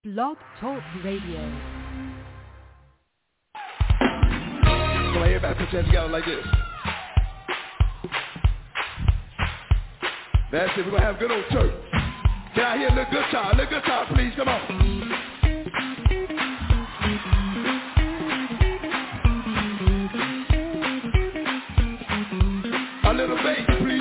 Blog Talk Radio. Come on, everybody put your hands together like this. That's it, we're going to have a good old church. Can I hear a little guitar, please, come on. A little bass, please.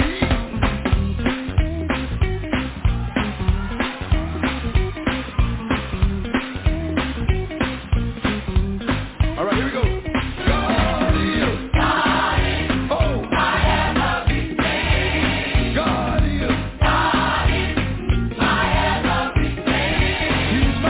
All right, here we go. My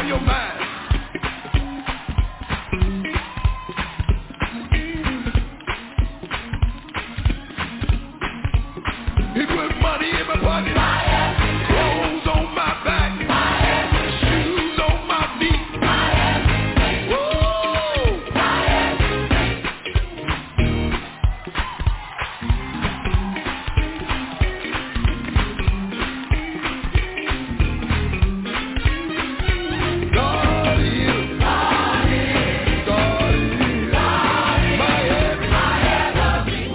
your mind. He put money in my pocket, clothes on my back, shoes on my feet. Woo! God is my everything.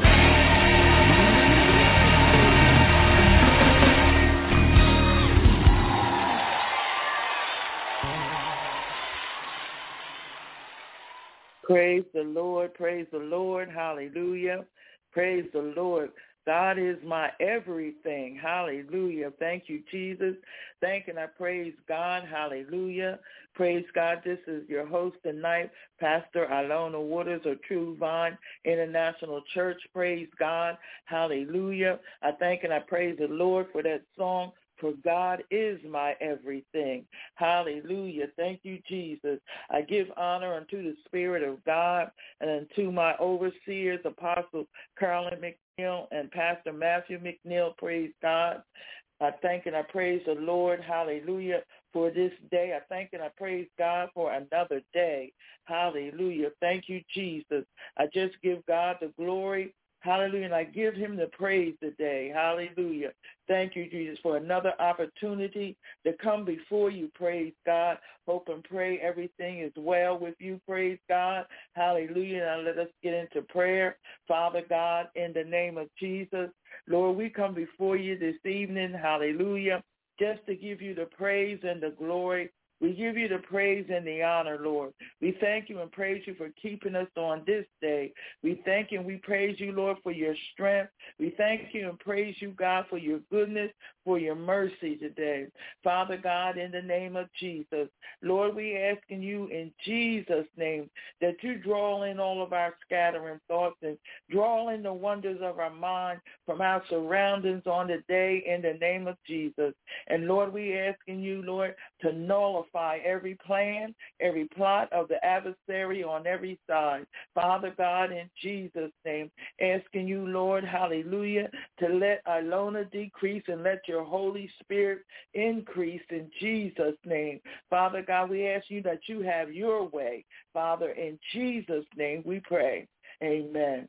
Praise the Lord, hallelujah. Praise the Lord. God is my everything, hallelujah. Thank you, Jesus. Thank and I praise God, hallelujah. Praise God. This is your host tonight, Pastor Ilona Waters of True Vine International Church. Praise God, hallelujah. I thank and I praise the Lord for that song, For God is my everything. Hallelujah. Thank you, Jesus. I give honor unto the Spirit of God and unto my overseers, Apostle Carolyn McNeil and Pastor Matthew McNeil. Praise God. I thank and I praise the Lord, hallelujah, for this day. I thank and I praise God for another day. Hallelujah. Thank you, Jesus. I just give God the glory. Hallelujah. And I give him the praise today. Hallelujah. Thank you, Jesus, for another opportunity to come before you. Praise God. Hope and pray everything is well with you. Praise God. Hallelujah. Now let us get into prayer. Father God, in the name of Jesus, Lord, we come before you this evening. Hallelujah. Just to give you the praise and the glory. We give you the praise and the honor, Lord. We thank you and praise you for keeping us on this day. We thank you and we praise you, Lord, for your strength. We thank you and praise you, God, for your goodness, for your mercy today. Father God, in the name of Jesus, Lord, we asking you in Jesus' name that you draw in all of our scattering thoughts and draw in the wonders of our mind from our surroundings on the day in the name of Jesus. And Lord, we asking you, Lord, to nullify every plan, every plot of the adversary on every side. Father God, in Jesus' name, asking you, Lord, hallelujah, to let Ilona decrease and let your Holy Spirit increase in Jesus' name. Father God, we ask you that you have your way. Father, in Jesus' name we pray. Amen.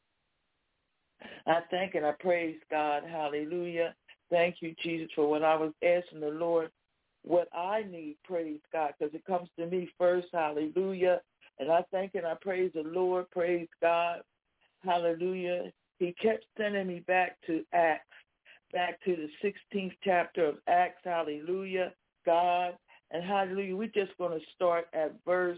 I thank and I praise God. Hallelujah. Thank you, Jesus, for what I was asking the Lord, what I need, praise God, because it comes to me first. Hallelujah. And I thank and I praise the Lord. Praise God. Hallelujah. He kept sending me back to Acts, back to the 16th chapter of Acts. Hallelujah. God. And hallelujah. We're just going to start at verse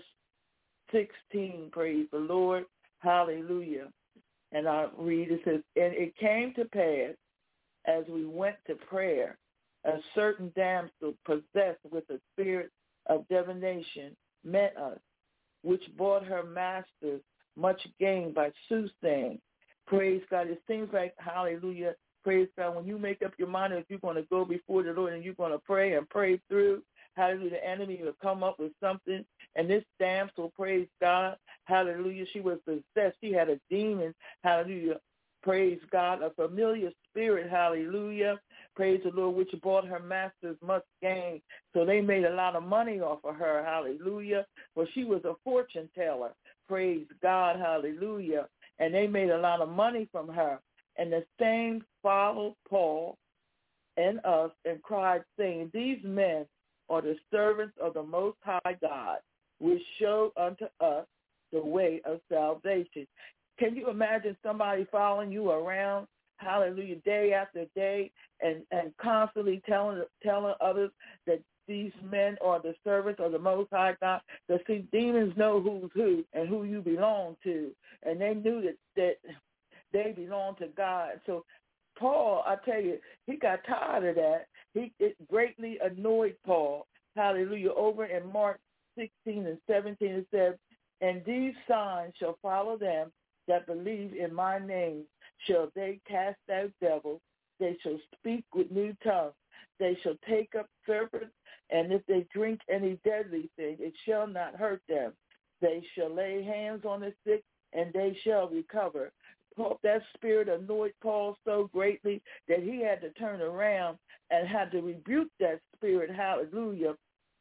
16. Praise the Lord. Hallelujah. And I'll read, it says, and it came to pass as we went to prayer, a certain damsel possessed with a spirit of divination met us, which brought her masters much gain by soothsaying. Praise God. It seems like, hallelujah, praise God, when you make up your mind that you're going to go before the Lord and you're going to pray and pray through, hallelujah, the enemy will come up with something. And this damsel, praise God, hallelujah, she was possessed. She had a demon, hallelujah, praise God, a familiar spirit, hallelujah, praise the Lord, which brought her masters much gain. So they made a lot of money off of her, hallelujah. Well, she was a fortune teller, praise God, hallelujah. And they made a lot of money from her. And the same followed Paul and us and cried, saying, these men are the servants of the Most High God, which show unto us the way of salvation. Can you imagine somebody following you around, hallelujah, day after day, and constantly telling others that these men are the servants of the Most High God? Because, see, demons know who's who and who you belong to, and they knew that they belong to God. So Paul, I tell you, he got tired of that. It greatly annoyed Paul, hallelujah. Over in Mark 16 and 17, it says, and these signs shall follow them that believe in my name. Shall they cast out devils? They shall speak with new tongues. They shall take up serpents, And if they drink any deadly thing, it shall not hurt them. They shall lay hands on the sick, and they shall recover. That spirit annoyed Paul so greatly that he had to turn around and had to rebuke that spirit. Hallelujah.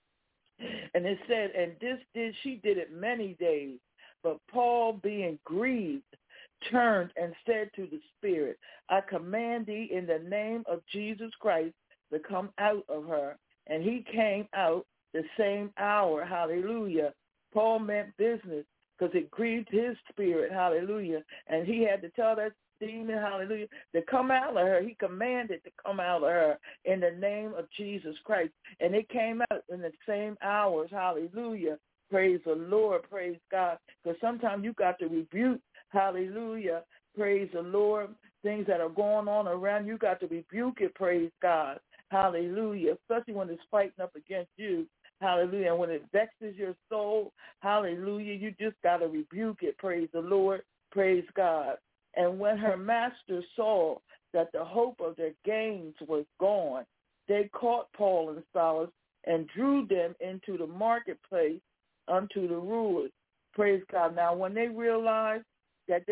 And it said, and she did it many days. But Paul, being grieved, turned and said to the spirit, I command thee in the name of Jesus Christ to come out of her. And he came out the same hour. Hallelujah. Paul meant business because it grieved his spirit. Hallelujah. And he had to tell that demon, hallelujah, to come out of her. He commanded to come out of her in the name of Jesus Christ. And it came out in the same hours. Hallelujah. Praise the Lord. Praise God. Because sometimes you got to rebuke, hallelujah, praise the Lord, things that are going on around you, got to rebuke it, praise God. Hallelujah. Especially when it's fighting up against you. Hallelujah. And when it vexes your soul, hallelujah, you just got to rebuke it, praise the Lord, praise God. And when her master saw that the hope of their gains was gone, they caught Paul and Silas and drew them into the marketplace unto the rulers. Praise God. Now, when they realized that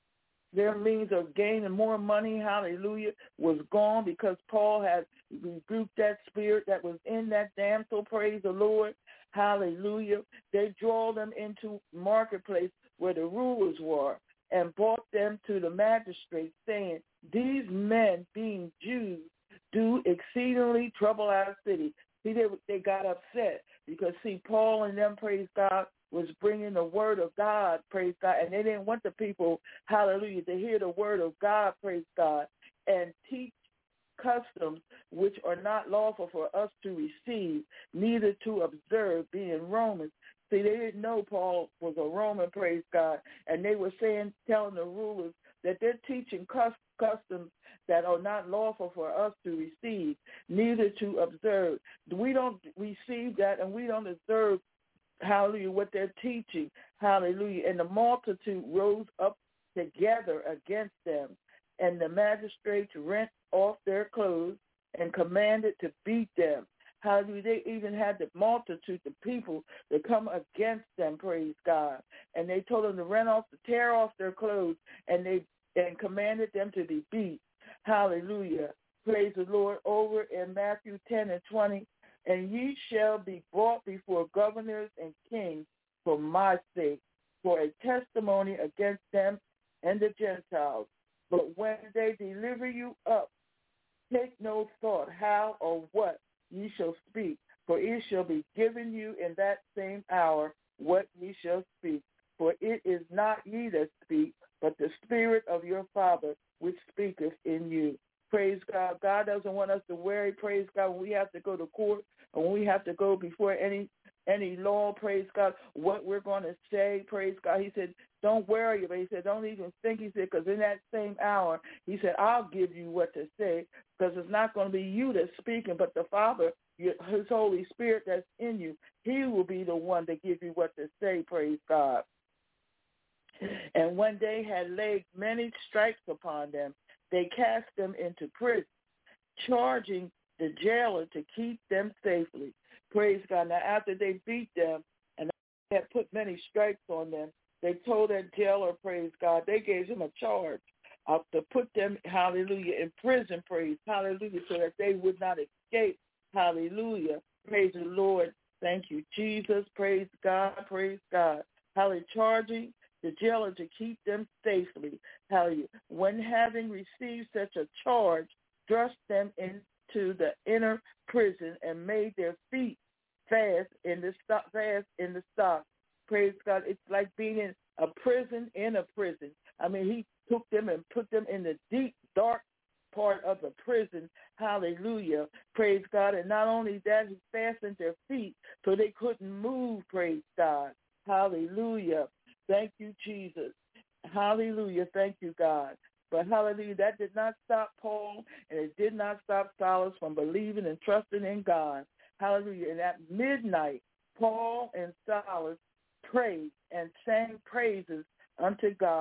their means of gaining more money, hallelujah, was gone because Paul had rebuked that spirit that was in that damsel, praise the Lord, hallelujah, they draw them into marketplace where the rulers were and brought them to the magistrates, saying, these men, being Jews, do exceedingly trouble our city. See, they got upset because, see, Paul and them, praise God, was bringing the word of God, praise God, and they didn't want the people, hallelujah, to hear the word of God, praise God, and teach customs which are not lawful for us to receive, neither to observe, being Romans. See, they didn't know Paul was a Roman, praise God, and they were telling the rulers that they're teaching customs that are not lawful for us to receive, neither to observe. We don't receive that, and we don't observe, hallelujah, what they're teaching, hallelujah. And the multitude rose up together against them, and the magistrates rent off their clothes and commanded to beat them. Hallelujah. They even had the multitude of people to come against them, praise God. And they told them to tear off their clothes, and commanded them to be beat. Hallelujah. Praise the Lord. Over in Matthew 10 and 20, and ye shall be brought before governors and kings for my sake, for a testimony against them and the Gentiles. But when they deliver you up, take no thought how or what ye shall speak, for it shall be given you in that same hour what ye shall speak. For it is not ye that speak, but the Spirit of your Father which speaketh in you. Praise God. God doesn't want us to worry, praise God, when we have to go to court or when we have to go before any law, praise God, what we're going to say, praise God. He said, don't worry, but he said, don't even think, he said, because in that same hour, he said, I'll give you what to say, because it's not going to be you that's speaking, but the Father, his Holy Spirit that's in you. He will be the one to give you what to say, praise God. And when they had laid many stripes upon them, they cast them into prison, charging the jailer to keep them safely. Praise God. Now, after they beat them and they had put many stripes on them, they told that jailer, praise God, they gave him a charge to put them, hallelujah, in prison, praise, hallelujah, so that they would not escape, hallelujah. Praise the Lord. Thank you, Jesus. Praise God. Praise God. Hallelujah. Charging the jailer to keep them safely. Hallelujah. When having received such a charge, thrust them into the inner prison and made their feet fast in the stock. Praise God. It's like being in a prison in a prison. I mean, he took them and put them in the deep, dark part of the prison. Hallelujah. Praise God. And not only that, he fastened their feet so they couldn't move. Praise God. Hallelujah. Thank you, Jesus. Hallelujah. Thank you, God. But hallelujah, that did not stop Paul, and it did not stop Silas from believing and trusting in God. Hallelujah. And at midnight, Paul and Silas prayed and sang praises unto God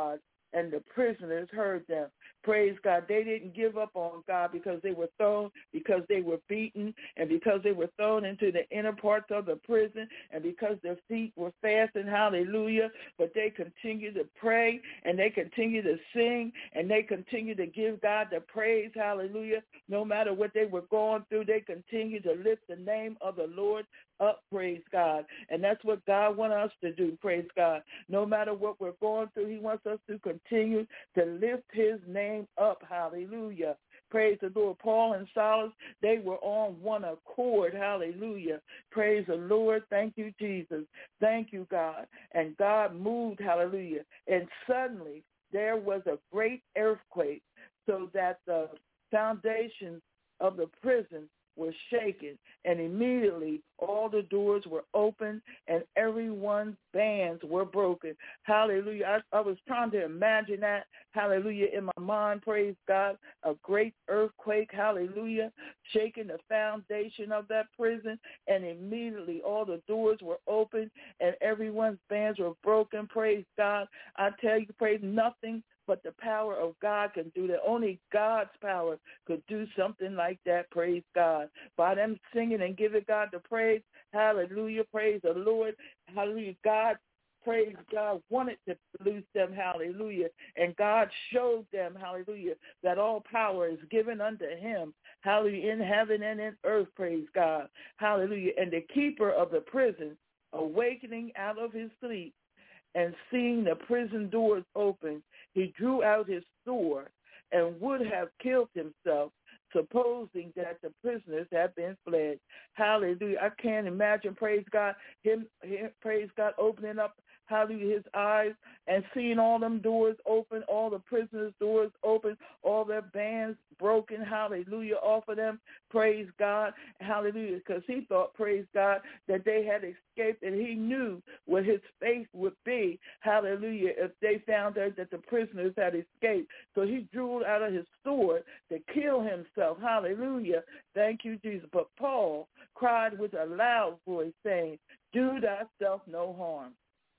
and the prisoners heard them. Praise God. They didn't give up on God because they were thrown, because they were beaten, and because they were thrown into the inner parts of the prison, and because their feet were fastened, hallelujah. But they continued to pray, and they continued to sing, and they continued to give God the praise, hallelujah. No matter what they were going through, they continued to lift the name of the Lord up, praise God. And that's what God wants us to do, praise God. No matter what we're going through, he wants us to continue to lift his name up, hallelujah. Praise the Lord. Paul and Silas, they were on one accord, hallelujah. Praise the Lord. Thank you, Jesus. Thank you, God. And God moved, hallelujah. And suddenly there was a great earthquake, so that the foundations of the prison were shaken, and immediately all the doors were open and everyone's bands were broken. Hallelujah. I was trying to imagine that, hallelujah, in my mind, praise God, a great earthquake, hallelujah, shaking the foundation of that prison, and immediately all the doors were open and everyone's bands were broken, praise God. I tell you, praise, nothing but the power of God can do that. Only God's power could do something like that, praise God. By them singing and giving God the praise, hallelujah, praise the Lord, hallelujah. God, praise God, wanted to loose them, hallelujah. And God showed them, hallelujah, that all power is given unto him, hallelujah, in heaven and in earth, praise God, hallelujah. And the keeper of the prison, awakening out of his sleep, and seeing the prison doors open, he drew out his sword and would have killed himself, supposing that the prisoners had been fled. Hallelujah. I can't imagine, praise God, him praise God, opening up, hallelujah, his eyes and seeing all them doors open, all the prisoners' doors open, all their bands broken, hallelujah, off of them, praise God, hallelujah, because he thought, praise God, that they had escaped, and he knew what his fate would be, hallelujah, if they found out that the prisoners had escaped. So he drew out of his sword to kill himself, hallelujah, thank you, Jesus. But Paul cried with a loud voice, saying, do thyself no harm,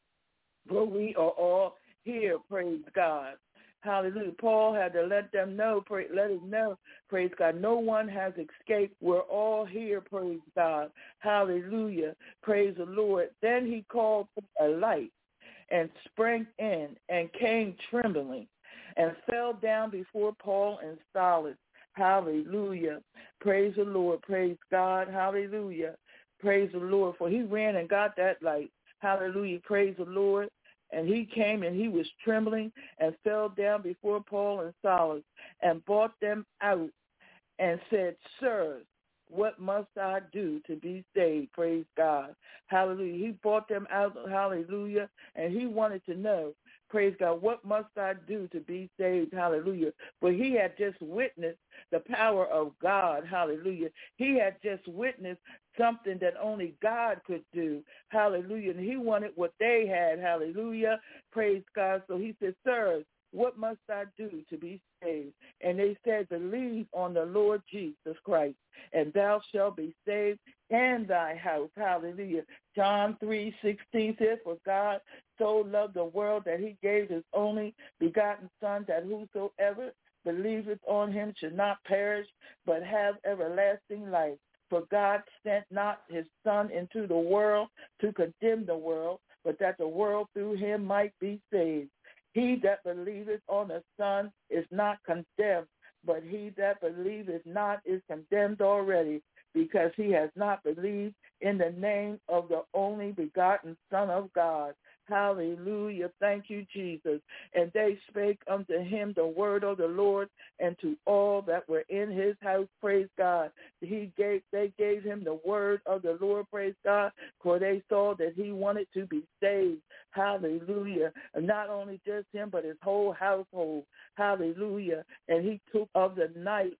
for we are all here, praise God. Hallelujah. Paul had to let them know, let us know, praise God. No one has escaped. We're all here, praise God. Hallelujah. Praise the Lord. Then he called for a light and sprang in and came trembling and fell down before Paul and Silas. Hallelujah. Praise the Lord. Praise God. Hallelujah. Praise the Lord. For he ran and got that light. Hallelujah. Praise the Lord. And he came and he was trembling and fell down before Paul and Silas and brought them out and said, sirs, what must I do to be saved? Praise God. Hallelujah. He brought them out, hallelujah, and he wanted to know, praise God, what must I do to be saved? Hallelujah. But he had just witnessed the power of God. Hallelujah. He had just witnessed something that only God could do. Hallelujah. And he wanted what they had. Hallelujah. Praise God. So he said, sirs, what must I do to be saved? And they said, believe on the Lord Jesus Christ, and thou shalt be saved and thy house. Hallelujah. John 3:16 says, for God so loved the world that he gave his only begotten Son, that whosoever believeth on him should not perish, but have everlasting life. For God sent not his Son into the world to condemn the world, but that the world through him might be saved. He that believeth on the Son is not condemned, but he that believeth not is condemned already, because he has not believed in the name of the only begotten Son of God. Hallelujah. Thank you, Jesus. And they spake unto him the word of the Lord, and to all that were in his house, praise God. They gave him the word of the Lord, praise God, for they saw that he wanted to be saved. Hallelujah. And not only just him, but his whole household. Hallelujah. And he took of the night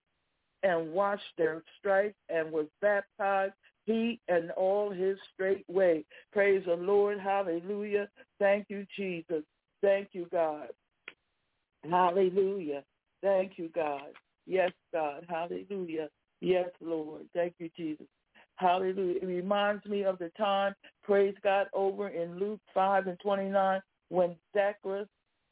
and washed their stripes and was baptized, he and all his straightway. Praise the Lord. Hallelujah. Thank you, Jesus. Thank you, God. Hallelujah. Thank you, God. Yes, God. Hallelujah. Yes, Lord. Thank you, Jesus. Hallelujah. It reminds me of the time, praise God, over in Luke 5:29, when Zacchaeus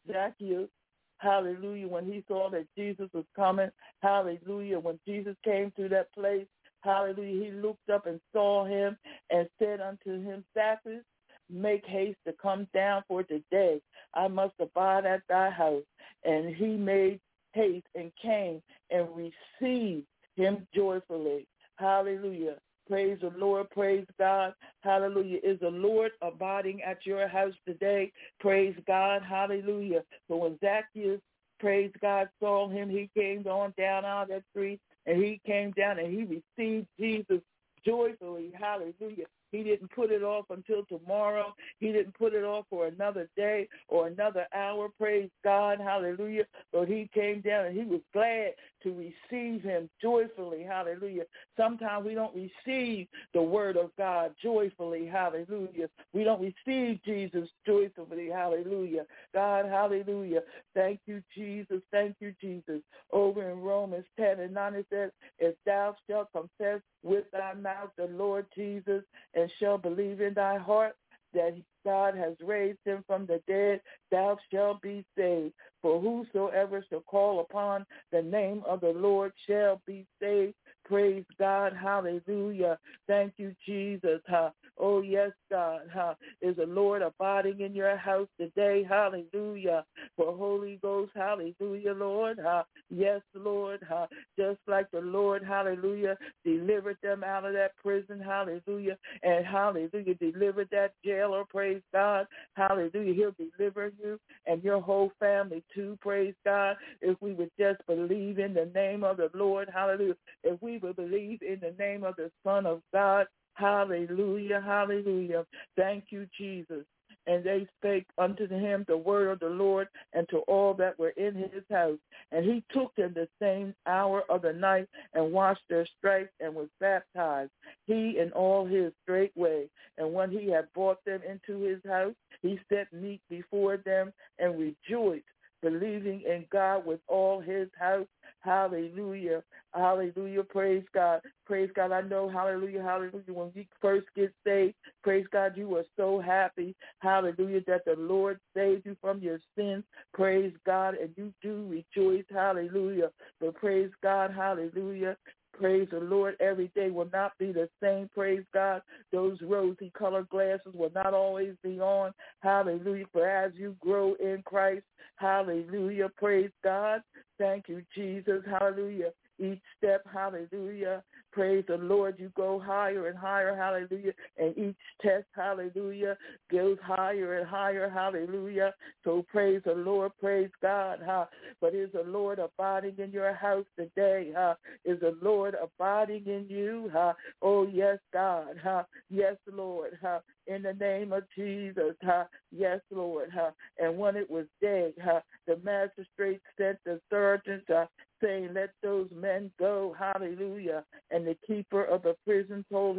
Zacchaeus, hallelujah, when he saw that Jesus was coming, hallelujah, when Jesus came to that place, hallelujah, he looked up and saw him and said unto him, Zacchaeus, make haste to come down, for today I must abide at thy house. And he made haste and came and received him joyfully. Hallelujah. Praise the Lord. Praise God. Hallelujah. Is the Lord abiding at your house today? Praise God. Hallelujah. So when Zacchaeus, praise God, saw him, he came on down out of that tree, and he came down and he received Jesus joyfully. Hallelujah. He didn't put it off until tomorrow. He didn't put it off for another day or another hour. Praise God. Hallelujah. But he came down and he was glad to receive him joyfully. Hallelujah. Sometimes we don't receive the word of God joyfully. Hallelujah. We don't receive Jesus joyfully. Hallelujah. God, hallelujah. Thank you, Jesus. Thank you, Jesus. Over in Romans 10:9 it says, if thou shalt confess with thy mouth the Lord Jesus and shalt believe in thy heart that God has raised him from the dead, thou shalt be saved. For whosoever shall call upon the name of the Lord shall be saved. Praise God. Hallelujah. Thank you, Jesus. Oh, yes, God. Is the Lord abiding in your house today? Hallelujah. For Holy Ghost, hallelujah, Lord. Yes, Lord. Just like the Lord, hallelujah, delivered them out of that prison, hallelujah, and hallelujah, delivered that jailer, praise God. Hallelujah. He'll deliver you and your whole family too, praise God, if we would just believe in the name of the Lord, hallelujah. If we would believe in the name of the Son of God, hallelujah, hallelujah. Thank you, Jesus. And they spake unto him the word of the Lord and to all that were in his house. And he took them the same hour of the night and washed their stripes and was baptized, he and all his straightway. And when he had brought them into his house, he set meat before them and rejoiced, believing in God with all his house. Hallelujah. Hallelujah. Praise God. Praise God. I know, hallelujah, hallelujah, when you first get saved, praise God, you were so happy, hallelujah, that the Lord saved you from your sins. Praise God. And you do rejoice. Hallelujah. But praise God. Hallelujah. Praise the Lord. Every day will not be the same. Praise God. Those rosy colored glasses will not always be on. Hallelujah. For as you grow in Christ, hallelujah. Praise God. Thank you, Jesus. Hallelujah. Each step, hallelujah. Praise the Lord. You go higher and higher, hallelujah. And each test, hallelujah, goes higher and higher, hallelujah. So praise the Lord, praise God. But is the Lord abiding in your house today? Is the Lord abiding in you? Oh, yes, God. Yes, Lord. In the name of Jesus. Yes, Lord. And when it was day, the magistrate sent the sergeants, saying, let those men go, hallelujah. And the keeper of the prison told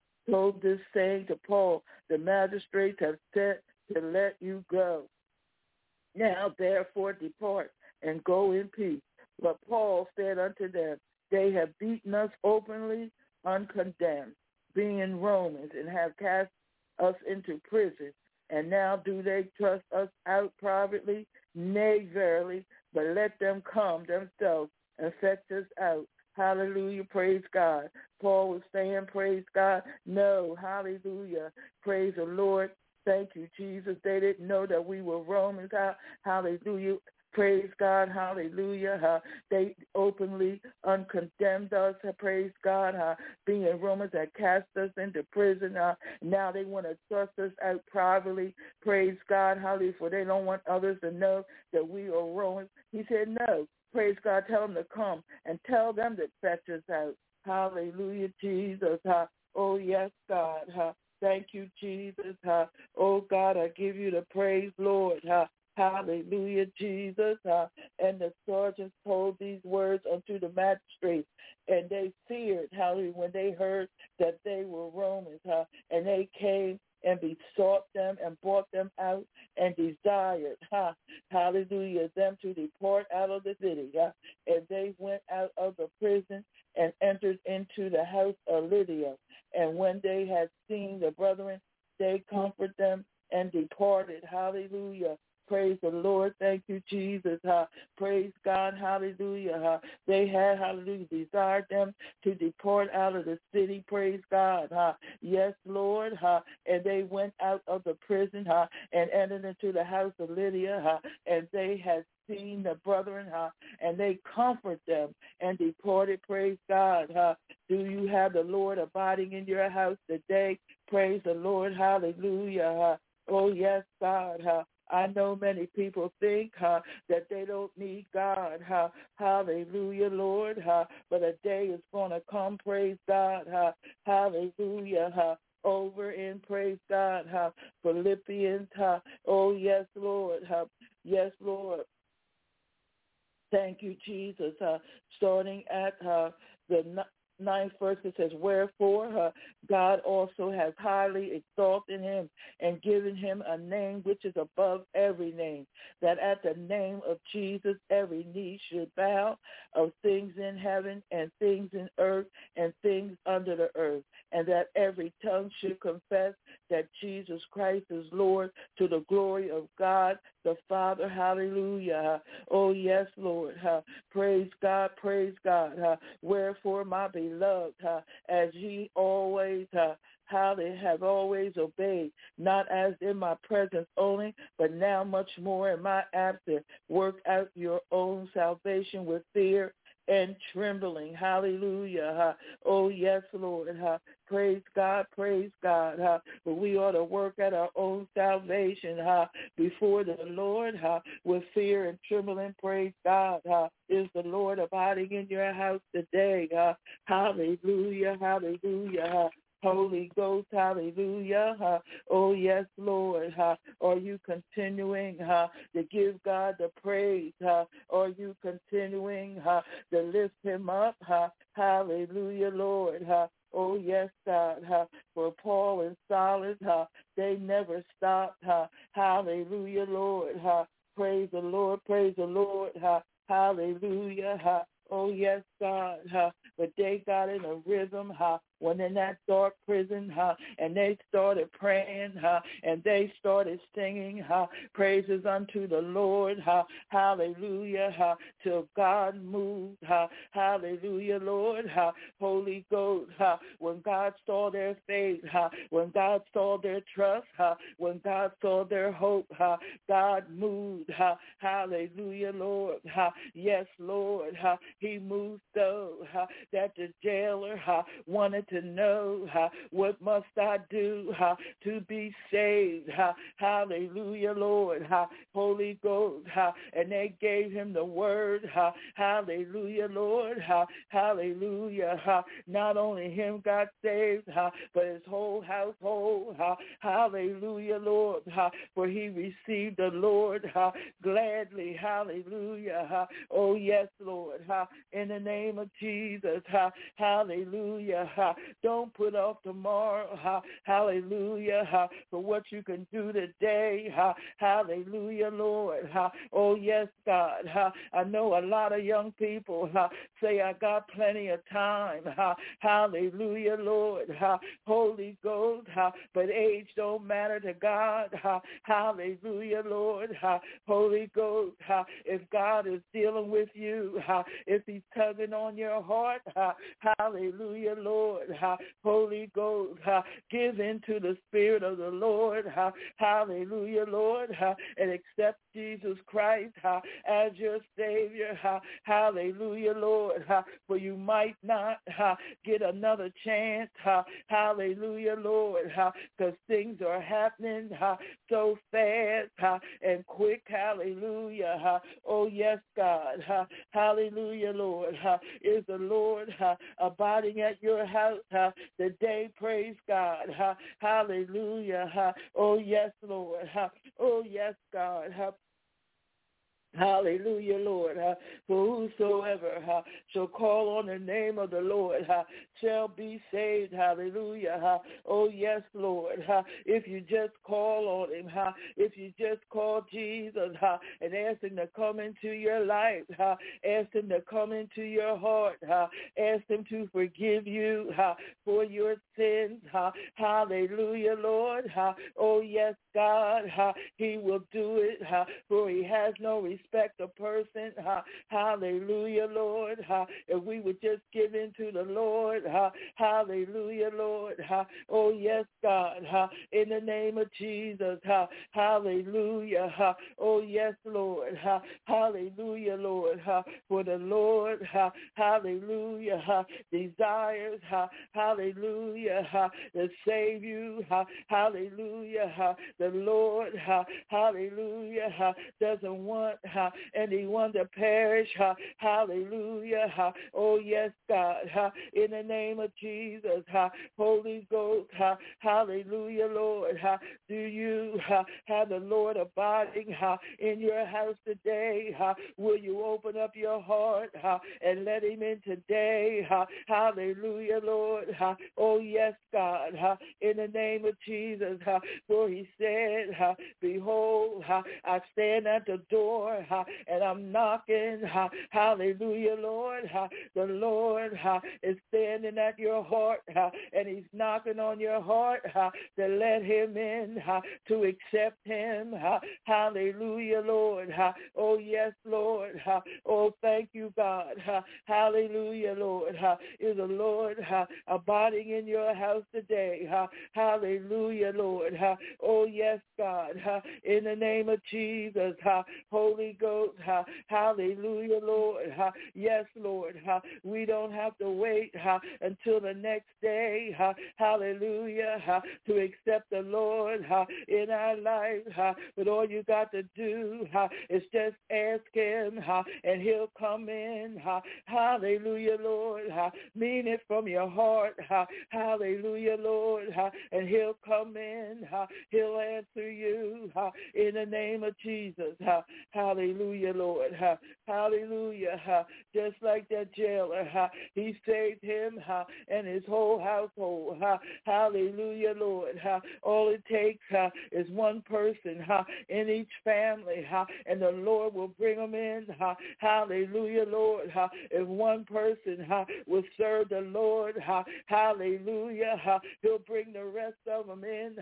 this saying to Paul, the magistrates have sent to let you go. Now therefore depart and go in peace. But Paul said unto them, they have beaten us openly, uncondemned, being Romans, and have cast us into prison. And now do they thrust us out privately? Nay, verily, but let them come themselves and fetch us out. Hallelujah, praise God. Paul was saying, praise God. No, hallelujah, praise the Lord. Thank you, Jesus. They didn't know that we were Romans. Hallelujah. Praise God, hallelujah. They openly uncondemned us, praise God, being Romans that cast us into prison. Now they want to thrust us out privately, praise God, hallelujah, for they don't want others to know that we are Romans. He said, no, praise God, tell them to come and tell them to fetch us out. Hallelujah, Jesus. Oh, yes, God. Thank you, Jesus. Oh, God, I give you the praise, Lord. Hallelujah, Jesus. And the sergeants told these words unto the magistrates, and they feared, hallelujah, when they heard that they were Romans, and they came and besought them and brought them out and desired, hallelujah, them to depart out of the city. And they went out of the prison and entered into the house of Lydia. And when they had seen the brethren, they comforted them and departed. Hallelujah. Praise the Lord. Thank you, Jesus. Praise God. Hallelujah. They had, hallelujah, desired them to depart out of the city. Praise God. Yes, Lord. And they went out of the prison and entered into the house of Lydia, and they had seen the brethren, and they comfort them and departed. Praise God. Do you have the Lord abiding in your house today? Praise the Lord. Hallelujah. Oh, yes, God. I know many people think that they don't need God. Hallelujah, Lord. But a day is going to come, praise God. Hallelujah. Over in, praise God, Philippians. Oh, yes, Lord. Yes, Lord. Thank you, Jesus. Starting at the 9th verse, it says, wherefore God also has highly exalted him and given him a name which is above every name, that at the name of Jesus every knee should bow, of things in heaven and things in earth and things under the earth, and that every tongue should confess that Jesus Christ is Lord, to the glory of God the Father. Hallelujah. Oh, yes, Lord. Praise God, praise God. Wherefore, my beloved, as ye always, how they have always obeyed, not as in my presence only, but now much more in my absence, work out your own salvation with fear and trembling. Hallelujah. Oh, yes, Lord. Praise God, praise God. But we ought to work at our own salvation before the Lord with fear and trembling. Praise God. Is the Lord abiding in your house today? Hallelujah, hallelujah. Holy Ghost, hallelujah. Oh, yes, Lord. Are you continuing to give God the praise? Are you continuing to lift him up? Hallelujah, Lord. Oh, yes, God. For Paul and Silas, they never stopped. Hallelujah, Lord. Praise the Lord, praise the Lord. Hallelujah. Oh, yes, God. But they got in a rhythm when in that dark prison, and they started praying, and they started singing praises unto the Lord. Hallelujah. Till God moved. Hallelujah, Lord. Holy Ghost. When God saw their faith, when God saw their trust, when God saw their hope, God moved. Hallelujah, Lord. Yes, Lord. He moved so that the jailer wanted to know what must I do to be saved. Hallelujah, Lord. Holy Ghost. And they gave him the word. Hallelujah, Lord. Hallelujah. Not only him got saved, but his whole household. Hallelujah, Lord. For he received the Lord gladly. Hallelujah. Oh, yes, Lord. In the name of Jesus. Hallelujah. Don't put off tomorrow. Hallelujah. For what you can do today. Hallelujah, Lord. Oh, yes, God. I know a lot of young people say, I got plenty of time. Hallelujah, Lord. Holy Ghost. But age don't matter to God. Hallelujah, Lord. Holy Ghost. If God is dealing with you, if he's tugging on your heart, hallelujah, Lord. Holy Ghost. Give into the Spirit of the Lord. Hallelujah, Lord. And accept Jesus Christ as your Savior. Hallelujah, Lord. For you might not get another chance. Hallelujah, Lord. Because things are happening so fast and quick. Hallelujah. Oh, yes, God. Hallelujah, Lord. Is the Lord abiding at your house today? Praise God. Hallelujah. Oh, yes, Lord. Oh, yes, God. Hallelujah, Lord. For whosoever shall call on the name of the Lord shall be saved. Hallelujah. Oh, yes, Lord. If you just call on him, if you just call Jesus and ask him to come into your life, ask him to come into your heart, ask him to forgive you for your sins. Hallelujah, Lord. Oh, yes, God. He will do it, for he has no respect of person. Hallelujah, Lord. If we would just give in to the Lord. Hallelujah, Lord. Oh, yes, God. In the name of Jesus. Hallelujah. Oh, yes, Lord. Hallelujah, Lord. For the Lord, hallelujah, desires, hallelujah, to save you. Hallelujah. The Lord, hallelujah, doesn't want anyone to perish. Hallelujah. Oh, yes, God. In the name of Jesus. Holy Ghost. Hallelujah, Lord. Do you have the Lord abiding in your house today? Will you open up your heart and let him in today? Hallelujah, Lord. Oh, yes, God. In the name of Jesus. For he said, behold, I stand at the door and I'm knocking. Hallelujah, Lord. The Lord is standing at your heart and he's knocking on your heart to let him in, to accept him. Hallelujah, Lord. Oh, yes, Lord. Oh, thank you, God. Hallelujah, Lord. Is the Lord abiding in your house today? Hallelujah, Lord. Oh, yes, God. In the name of Jesus. Holy Ghost. Hallelujah, Lord. Yes, Lord. We don't have to wait until the next day. Hallelujah. To accept the Lord in our life. But all you got to do is just ask him and he'll come in. Hallelujah, Lord. Mean it from your heart. Hallelujah, Lord. And he'll come in. He'll answer you in the name of Jesus. Hallelujah, Lord. Hallelujah. Just like that jailer, he saved him and his whole household. Hallelujah, Lord. All it takes is one person in each family, and the Lord will bring them in. Hallelujah, Lord. If one person will serve the Lord, hallelujah, he'll bring the rest of them in.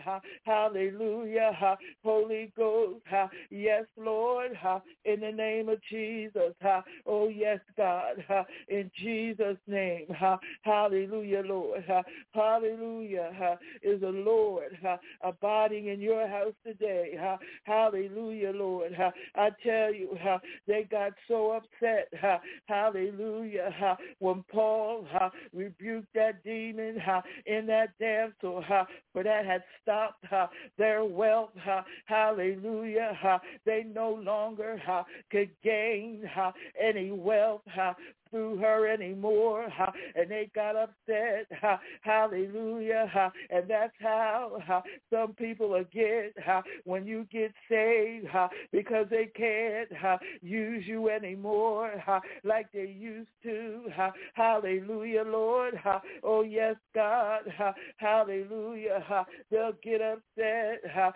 Hallelujah. Holy Ghost. Yes, Lord. In the name of Jesus. Oh, yes, God. In Jesus' name. Hallelujah, Lord. Hallelujah. Is the Lord abiding in your house today. Hallelujah, Lord. I tell you, they got so upset. Hallelujah. When Paul rebuked that demon in that damsel, for that had stopped their wealth. Hallelujah. They no longer could gain any wealth through her anymore, and they got upset. Hallelujah. And that's how some people will get when you get saved, because they can't use you anymore like they used to. Hallelujah, Lord. Oh, yes, God. Hallelujah. They'll get upset.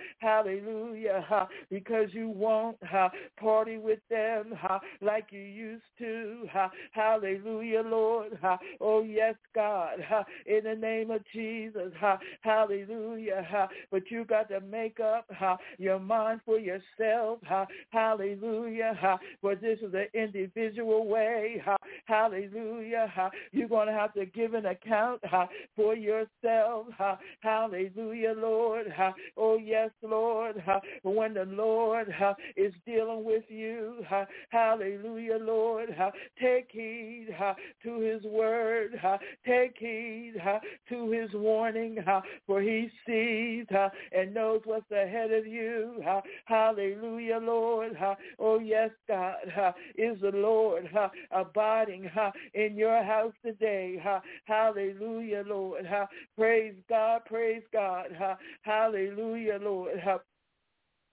Hallelujah. Because you won't party with them like you used to. Hallelujah, Lord. Oh, yes, God. In the name of Jesus. Hallelujah. But you got to make up your mind for yourself. Hallelujah. For this is an individual way. Hallelujah. You're going to have to give an account for yourself. Hallelujah, Lord. Oh, yes, Lord. When the Lord is dealing with you, hallelujah, Lord, take heed to his word. Take heed to his warning, for he sees and knows what's ahead of you. Hallelujah, Lord. Oh, yes, God. Is the Lord abiding in your house today? Hallelujah, Lord. Praise God. Praise God. Hallelujah, Lord.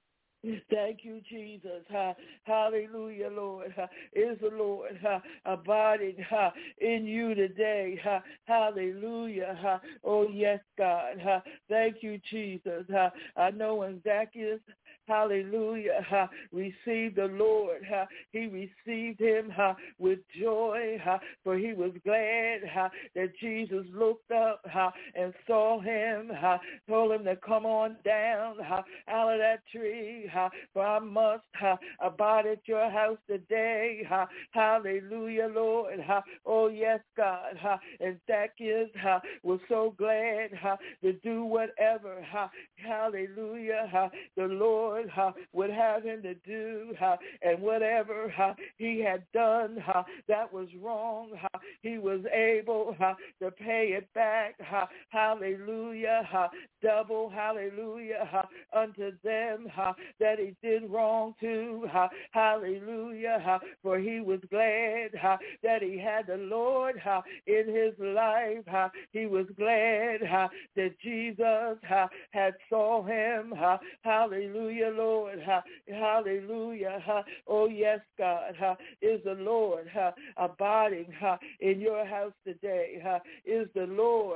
Thank you, Jesus. Hallelujah, Lord. Is the Lord abiding in you today? Hallelujah. Oh, yes, God. Thank you, Jesus. I know when Zacchaeus, hallelujah, received the Lord, he received him with joy, for he was glad that Jesus looked up and saw him, told him to come on down out of that tree, for I must abide at your house today. Hallelujah, Lord. Oh, yes, God. And Zacchaeus was so glad to do whatever, hallelujah, the Lord would have him to do, and whatever he had done that was wrong, he was able to pay it back, hallelujah, double, hallelujah, unto them that he did wrong to, hallelujah, for he was glad that he had the Lord in his life. He was glad that Jesus had saw him, hallelujah, Lord, hallelujah. Oh, yes, God, is the Lord abiding in your house today, is the Lord,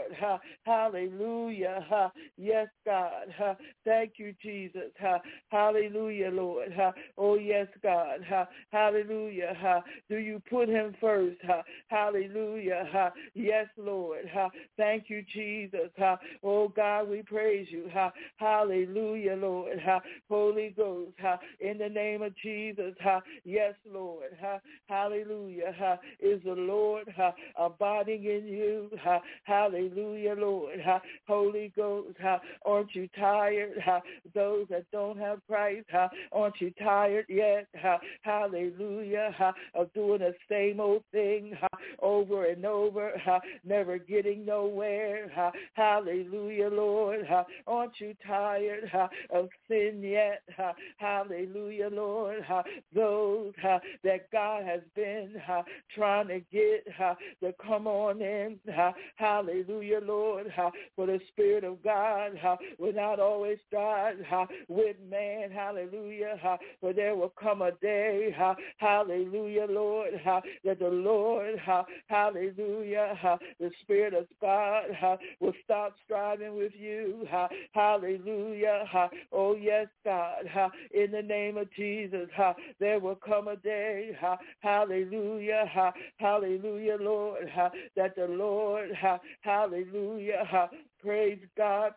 hallelujah. Yes, God, thank you, Jesus, hallelujah, Lord. Oh, yes, God, hallelujah. Do you put him first? Hallelujah. Yes, Lord. Thank you, Jesus. Oh, God, we praise you. Hallelujah, Lord. Holy Ghost, in the name of Jesus. Yes, Lord. Hallelujah. Is the Lord abiding in you? Hallelujah, Lord. Holy Ghost, aren't you tired? Those that don't have Christ, aren't you tired yet? Hallelujah, of doing the same old thing over and over, never getting nowhere. Hallelujah, Lord. Aren't you tired of sin yet? Hallelujah, Lord. Those that God has been trying to get to come on in. Hallelujah, Lord. For the Spirit of God will not always strive with man. Hallelujah. For there will come a day, hallelujah, Lord, that the Lord, hallelujah, the Spirit of God will stop striving with you. Hallelujah. Oh, yes, God. In the name of Jesus, there will come a day, hallelujah, hallelujah, Lord, that the Lord, hallelujah, praise God,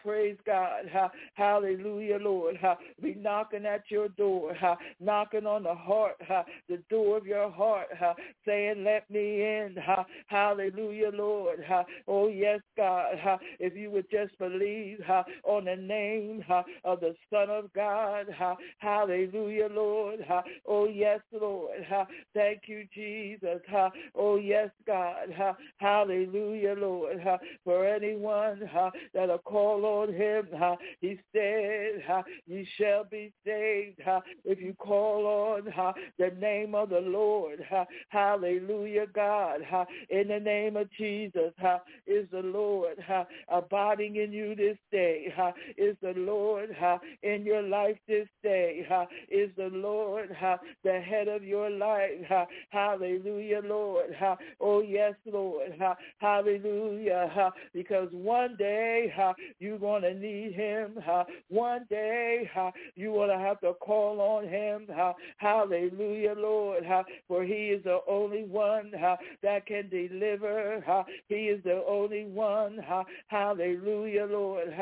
hallelujah, Lord, be knocking at your door, knocking on the heart, the door of your heart, saying, let me in, hallelujah, Lord. Oh, yes, God, if you would just believe on the name of the Son of God, hallelujah, Lord. Oh, yes, Lord. Thank you, Jesus. Oh, yes, God. Hallelujah, Lord. For anyone that'll call on him, he said, you shall be saved if you call on the name of the Lord. Hallelujah, God. In the name of Jesus, is the Lord abiding in you this day. Is the Lord in your life this day. Is the Lord the head of your life. Hallelujah, Lord. Oh, yes, Lord. Hallelujah. Because one day you're going to need him. One day you're going to have to call on him. Hallelujah, Lord. For he is the only one that can deliver. He is the only one. Hallelujah, Lord.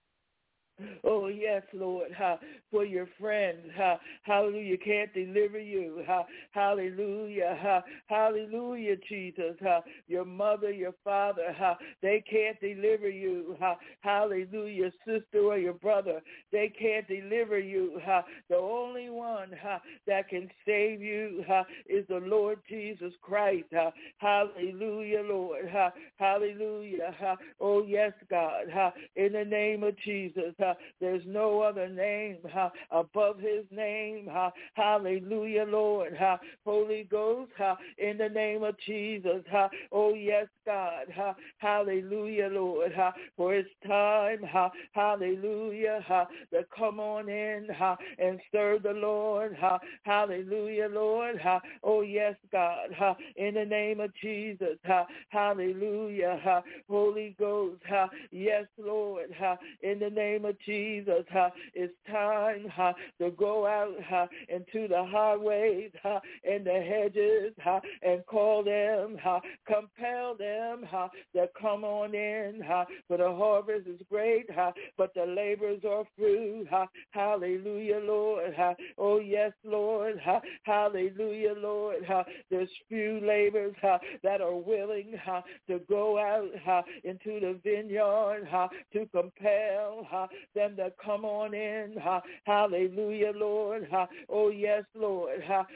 Oh, yes, Lord, for your friends, hallelujah, can't deliver you, hallelujah, hallelujah, Jesus, your mother, your father, they can't deliver you, hallelujah, sister or your brother, they can't deliver you, the only one that can save you is the Lord Jesus Christ, hallelujah, Lord, hallelujah, oh, yes, God, in the name of Jesus, There's no other name above his name. Hallelujah, Lord. Holy Ghost, in the name of Jesus. Oh, yes, God. Hallelujah, Lord. For it's time, hallelujah, to come on in and serve the Lord. Hallelujah, Lord. Oh, yes, God. In the name of Jesus. Hallelujah. Holy Ghost. Yes, Lord. In the name of Jesus. It's time to go out into the highways and the hedges and call them, compel them to come on in. For the harvest is great, but the labors are few. Hallelujah, Lord. Oh, yes, Lord. Hallelujah, Lord. There's few laborers that are willing to go out into the vineyard to compel them to come on in. Hallelujah, Lord. Oh, yes, Lord.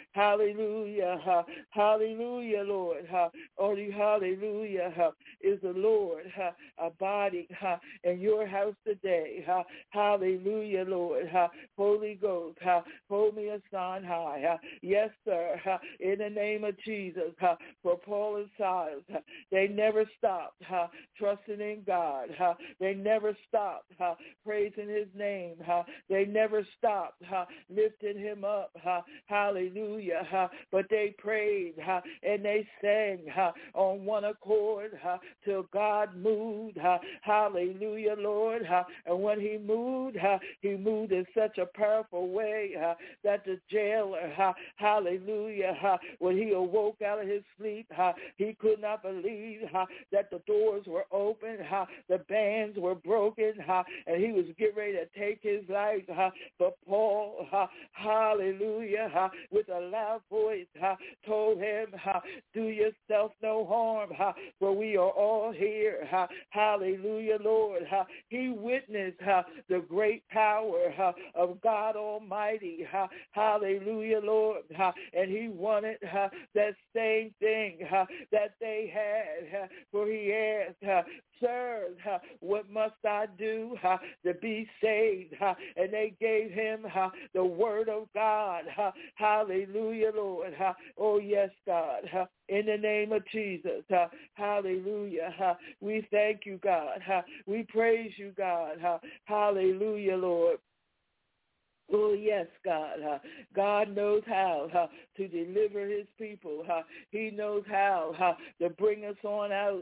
Hallelujah. Hallelujah, Lord. Only hallelujah is the Lord abiding in your house today. Hallelujah, Lord. Holy Ghost, hold me aside high. Yes, sir. In the name of Jesus. For Paul and Silas, they never stopped trusting in God. They never stopped praising his name. They never stopped lifting him up. Hallelujah. But they prayed and they sang on one accord till God moved. Hallelujah, Lord. And when he moved in such a powerful way that the jailer, hallelujah, when he awoke out of his sleep, he could not believe that the doors were open, the bands were broken, and he was getting ready to take his life. But Paul, hallelujah, with a loud voice, told him, do yourself no harm, for we are all here. Hallelujah, Lord. He witnessed the great power of God Almighty. Hallelujah, Lord. And he wanted that same thing that they had. For he asked, Sir, what must I do to be saved? And they gave him the word of God. Hallelujah, Lord. Oh, yes, God. In the name of Jesus. Hallelujah. We thank you, God. We praise you, God. Hallelujah, Lord. Oh, yes, God. God knows how to deliver his people. He knows how to bring us on out.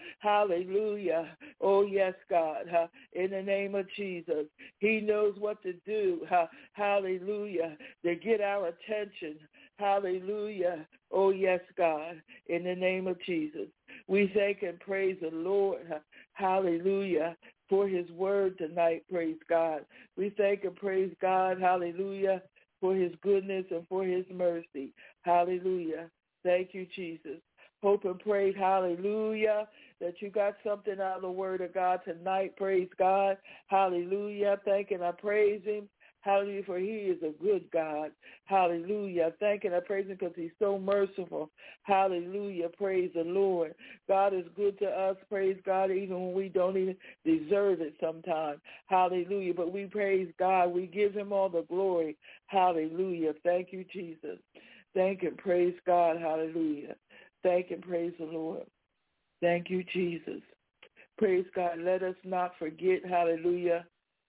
Hallelujah. Oh, yes, God. In the name of Jesus. He knows what to do. Hallelujah. To get our attention. Hallelujah. Oh, yes, God. In the name of Jesus. We thank and praise the Lord. Hallelujah. For his word tonight, praise God. We thank and praise God, hallelujah, for his goodness and for his mercy. Hallelujah. Thank you, Jesus. Hope and pray, hallelujah, that you got something out of the word of God tonight. Praise God. Hallelujah. Thank and I praise him. Hallelujah, for he is a good God. Hallelujah. Thank and I praise him because he's so merciful. Hallelujah. Praise the Lord. God is good to us. Praise God, even when we don't even deserve it sometimes. Hallelujah. But we praise God. We give him all the glory. Hallelujah. Thank you, Jesus. Thank and praise God. Hallelujah. Thank and praise the Lord. Thank you, Jesus. Praise God. Let us not forget, hallelujah,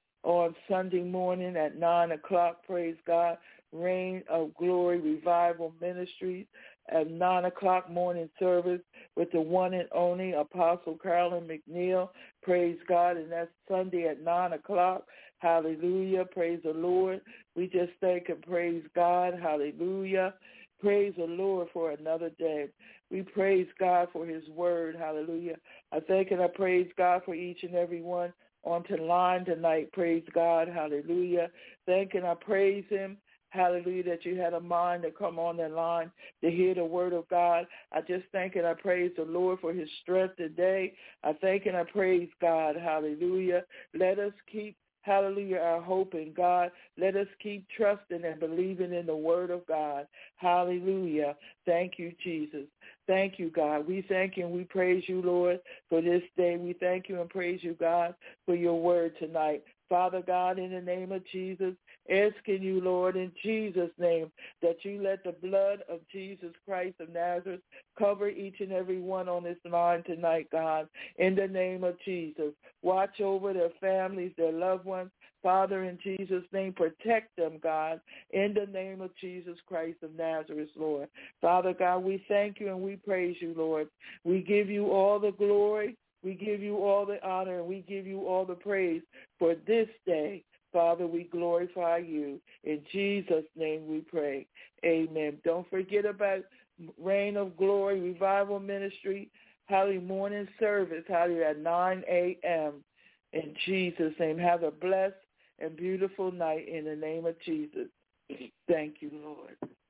on Sunday morning at 9 o'clock, praise God, Reign of Glory Revival Ministries at 9 o'clock morning service with the one and only Apostle Carolyn McNeil, praise God, and that's Sunday at 9 o'clock. Hallelujah, praise the Lord. We just thank and praise God, hallelujah. Praise the Lord for another day. We praise God for his word, hallelujah. I thank and I praise God for each and every one onto the line tonight. Praise God. Hallelujah. Thank and I praise him. Hallelujah, that you had a mind to come on the line to hear the word of God. I just thank and I praise the Lord for his strength today. I thank and I praise God. Hallelujah. Let us keep, hallelujah, our hope in God. Let us keep trusting and believing in the word of God. Hallelujah. Thank you, Jesus. Thank you, God. We thank you and we praise you, Lord, for this day. We thank you and praise you, God, for your word tonight. Father God, in the name of Jesus, asking you, Lord, in Jesus' name, that you let the blood of Jesus Christ of Nazareth cover each and every one on this line tonight, God, in the name of Jesus. Watch over their families, their loved ones. Father, in Jesus' name, protect them, God, in the name of Jesus Christ of Nazareth, Lord. Father God, we thank you and we praise you, Lord. We give you all the glory. We give you all the honor, and we give you all the praise for this day. Father, we glorify you. In Jesus' name we pray. Amen. Don't forget about Reign of Glory Revival Ministry, hallelujah, morning service, hallelujah, at 9 a.m. In Jesus' name. Have a blessed and beautiful night in the name of Jesus. Thank you, Lord.